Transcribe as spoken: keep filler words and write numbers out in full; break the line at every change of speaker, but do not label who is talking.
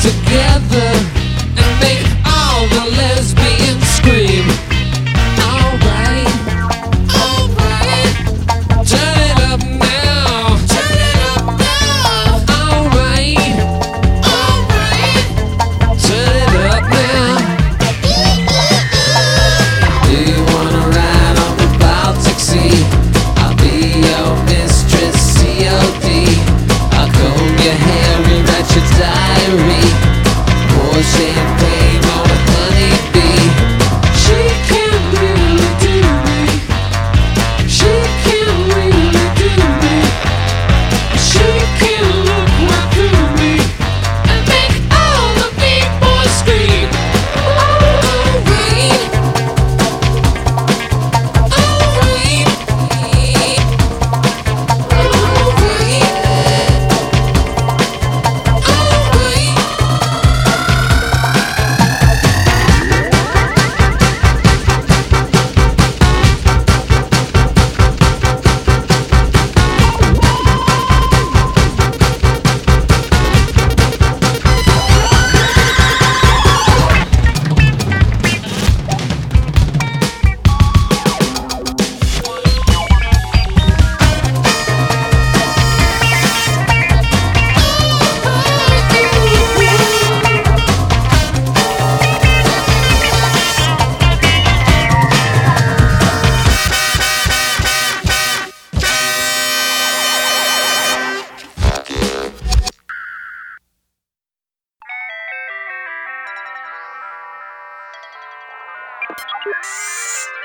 together and make all the lesbians scream. Alright, alright, turn it up now, turn it up now. Alright, alright, turn it up now. Do you wanna ride on the Baltic Sea? I'll be your mistress, C O D. I'll comb your hair, rewrite your diary, pour champagne on a honeybee. She can really do me. She can really do me. She can look right through me and make all the big boys scream. Alright, alright,
You